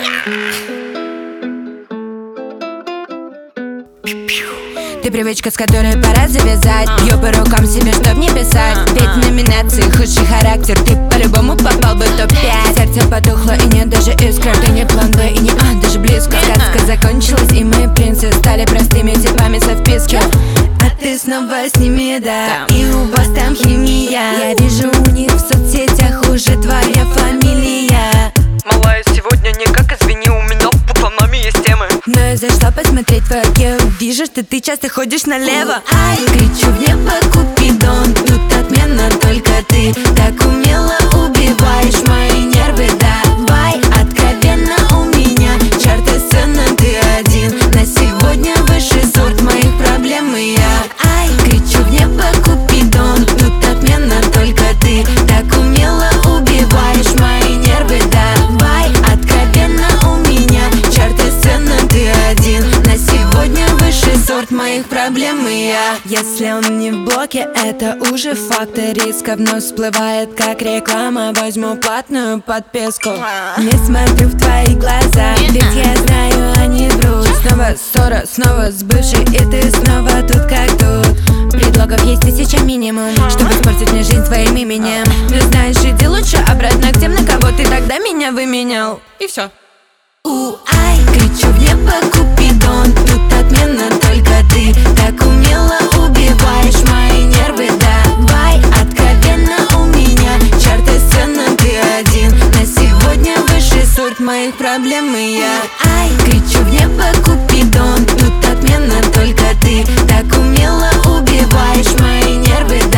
Ты привычка, с которой пора завязать. Бью по рукам себе, чтоб не писать. Ведь номинации худший характер, ты по-любому попал бы в топ-5. Сердце потухло и нет даже искр. Ты не план Б и не А, даже близко. Сказка закончилась и мы принцы стали простыми типами со вписки. А ты снова с ними, да, и у вас там химия. Я вижу у них в соцсетях уже твоя фамилия. Малая, сегодня никак, извини, у меня пацанами есть темы. Но я зашла посмотреть твое гео. Вижу, что ты часто ходишь налево. Ай, кричу в небо, Купидон. Тут отменно только ты так умело убиваешь мои нервы. Давай, откровенно у меня чарты сцена, ты один. На сегодня высший сорт моих проблем и я. Ай, кричу в небо, Купидон. Тут отменно только ты так умело убиваешь мои нервы. Давай, откровенно у меня чарты сцена, ты один. На сегодня высший сорт моих проблем и я. Если он не в блоке, это уже факт. Риска вновь всплывает как реклама. Возьму платную подписку. Не смотрю в твои глаза, ведь я знаю, они врут. Снова ссора, снова с бывшей, и ты снова тут как тут. Предлогов есть 1000 минимум, чтобы испортить мне жизнь своим именем. Но знаешь, иди лучше обратно к тем, на кого ты тогда меня выменял. И все. Ай, кричу в небо, Купидон. Тут отменно только ты так умело убиваешь мои нервы. Давай, откровенно у меня чарты сцена, ты один. На сегодня высший сорт моих проблем и я. Ай, кричу в небо, Купидон. Тут отменно только ты так умело убиваешь мои нервы.